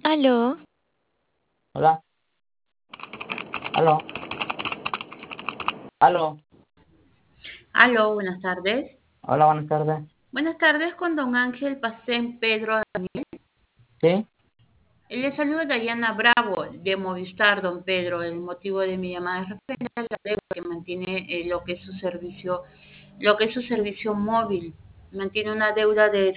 Aló, Hola, aló, aló, Aló, buenas tardes. hola, buenas tardes. Buenas tardes con don Ángel Pacén Pedro. ¿Sí? Le saluda Dayana Bravo de Movistar, don Pedro. El motivo de mi llamada es referente a la deuda que mantiene lo que es su servicio móvil. Mantiene una deuda de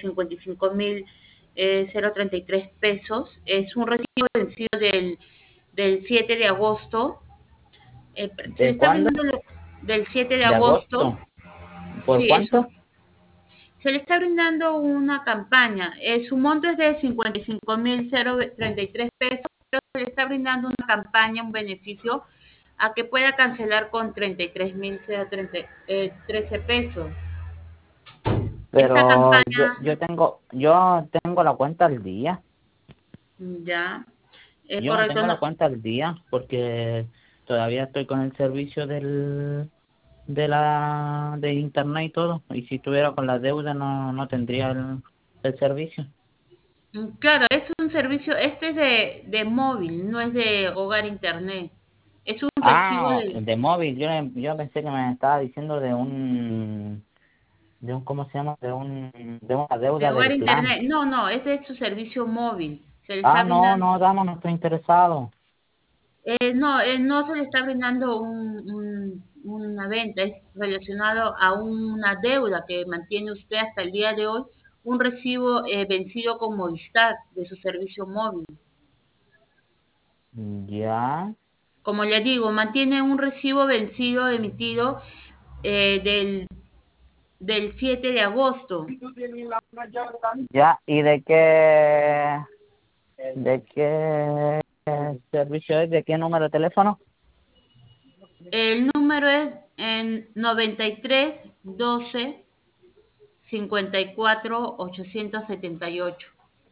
55.033 pesos. Es un recibo vencido del 7 de agosto. Se le ¿De está cuándo? brindando del 7 de ¿De agosto. agosto? ¿Por Sí, cuánto? se le está brindando una campaña. Su monto es de 55.033 pesos, pero se le está brindando una campaña, un beneficio, a que pueda cancelar con 33.013 pesos. Esta Pero campaña, yo tengo la cuenta al día. ya, Yo correcto, tengo la no. cuenta al día porque todavía estoy con el servicio de internet y todo. Y si estuviera con la deuda no tendría el servicio. Claro, es un servicio, este es de móvil, no es de hogar internet. Es un recibo Ah, de, de móvil. Yo pensé que me estaba diciendo ¿cómo se llama? De una de deuda hogar del plan. internet. No, no, este es su servicio móvil. Se le está Ah, no, brindando. no, dama, no estoy interesado. No, no se le está brindando una venta, es relacionado a una deuda que mantiene usted hasta el día de hoy, un recibo vencido con Movistar de su servicio móvil. Ya, Como le digo, mantiene un recibo vencido emitido del 7 de agosto. ya, ¿y de qué servicio es? ¿De qué número de teléfono? El número es en 93 12 54 878.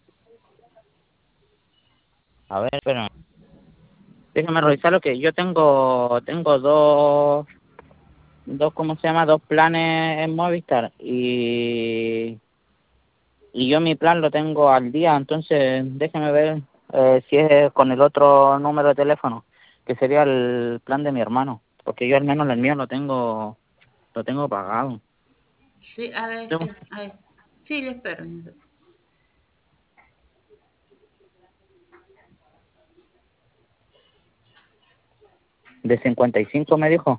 A ver, pero déjame revisar lo que yo tengo ¿cómo se llama? Dos planes en Movistar y yo mi plan lo tengo al día, entonces déjeme ver si es con el otro número de teléfono, que sería el plan de mi hermano, porque yo al menos el mío lo tengo pagado. Sí, a ver, a ver. Sí, le espero. De 55 me dijo,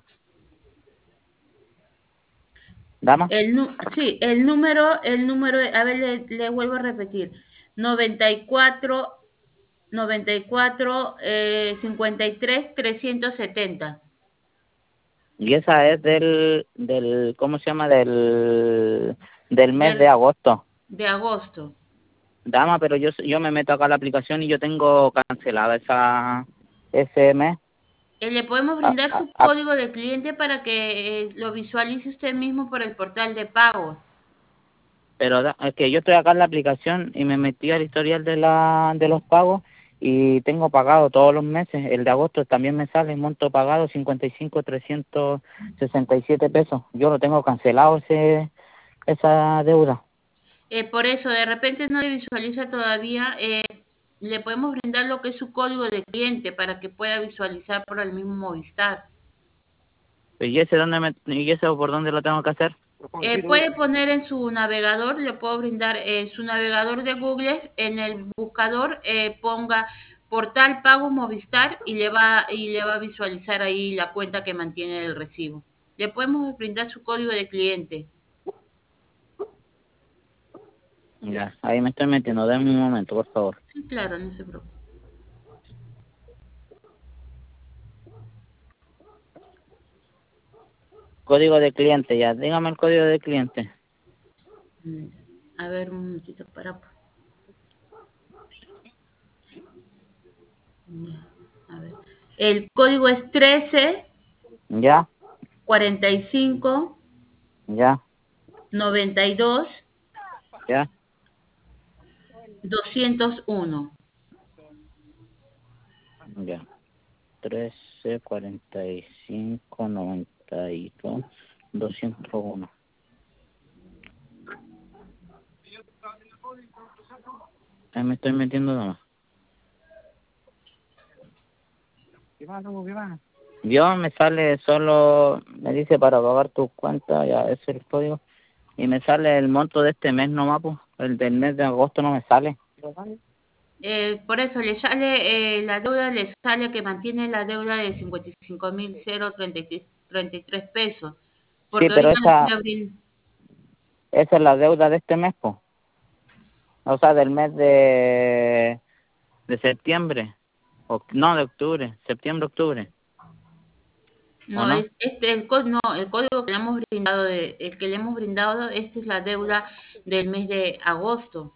dama. Sí, a ver, le vuelvo a repetir. 94, 94, 53, 370 Y esa es ¿cómo se llama? Del mes de de, agosto. de agosto. Dama, pero yo me meto acá a la aplicación y yo tengo cancelada ese mes. Le podemos Ah, brindar ah, su ah, código de cliente para que lo visualice usted mismo por el portal de pagos. pero es que yo estoy acá en la aplicación y me metí al historial de los pagos y tengo pagado todos los meses. El de agosto también me sale monto pagado 55.367 pesos. Yo lo tengo cancelado esa deuda. Por eso, de repente no le visualiza todavía. Le podemos brindar lo que es su código de cliente para que pueda visualizar por el mismo Movistar. ¿Y ese por dónde lo tengo que hacer? Puede poner en su navegador, le puedo brindar su navegador de Google, en el buscador ponga portal pago Movistar y le va a visualizar ahí la cuenta que mantiene el recibo. Le podemos brindar su código de cliente. Ya, ahí me estoy metiendo. Dame un momento, por favor. Sí, claro, no se preocupe. Código de cliente, ya. Dígame el código de cliente. Mm, A ver, un momentito para. A ver. El código es 13 Ya, 45 ya, 92 ya, 201. ya. 13 45 92 201. Ahí me estoy metiendo nomás. Yo me sale solo, me dice para pagar tu cuenta, ya ese es el código, y me sale el monto de este mes nomás, pues, el del mes de agosto no me sale. Por eso le sale, la deuda le sale que mantiene la deuda de 55.033 pesos, Sí, porque pero ahorita le estoy esa abriendo. es la deuda de este mes, pues, o sea, del mes de septiembre, o, no, de octubre, septiembre, octubre, ¿o No, no? no, el código que le hemos brindado, el que le hemos brindado, esta es la deuda del mes de agosto.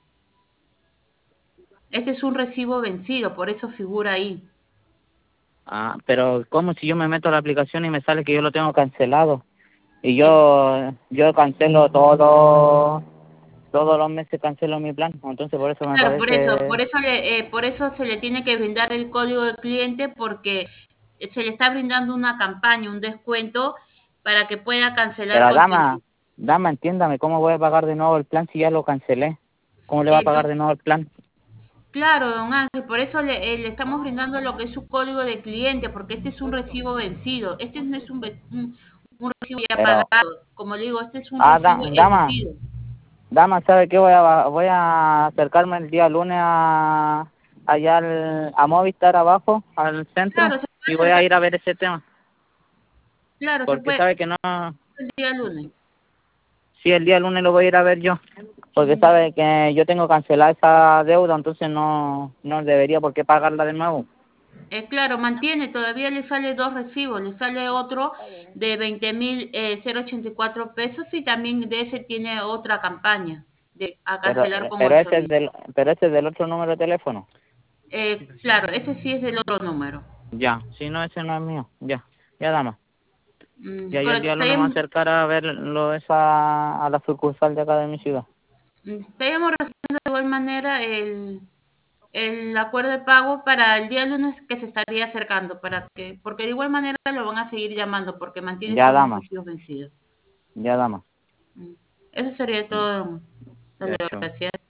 Este es un recibo vencido, por eso figura ahí. Ah, pero ¿cómo si yo me meto a la aplicación y me sale que yo lo tengo cancelado? Y Eh, yo cancelo todos los meses cancelo mi plan, entonces por eso me claro, parece, por eso se le tiene que brindar el código del cliente porque se le está brindando una campaña, un descuento para que pueda cancelar pero con dama, entiéndame, ¿cómo voy a pagar de nuevo el plan si ya lo cancelé? ¿Cómo le va a pagar de nuevo el plan? claro, don Ángel, por eso le estamos brindando lo que es su código de cliente, porque este es un recibo vencido. Este no es un recibo ya Pero, pagado. Como le digo, este es un recibo dama, vencido. ¿sabe qué? Voy a acercarme el día lunes allá a Movistar abajo, al centro, Claro, se puede y voy a acercar, ir a ver ese tema, claro, se porque puede sabe que no, el día lunes. sí, el día lunes lo voy a ir a ver yo, porque Mm. sabe que yo tengo cancelada esa deuda, entonces no debería por qué pagarla de nuevo. Claro, mantiene, todavía le sale dos recibos, le sale otro de 20.084 pesos y también de ese tiene otra campaña de a cancelar con Pero 8.000. pero ese es del otro número de teléfono. Claro, ese sí es del otro número. Ya, si no, ese no es mío, ya dama. Ya yo el Correcto, día lunes me voy a acercar a verlo a la sucursal de acá de mi ciudad. estaríamos recibiendo de igual manera el acuerdo de pago para el día lunes que se estaría acercando, porque de igual manera lo van a seguir llamando porque mantiene Ya estos dos dama, recibos vencidos. ya dama. Mm. Eso sería todo, don Leo, Ya, chao. gracias.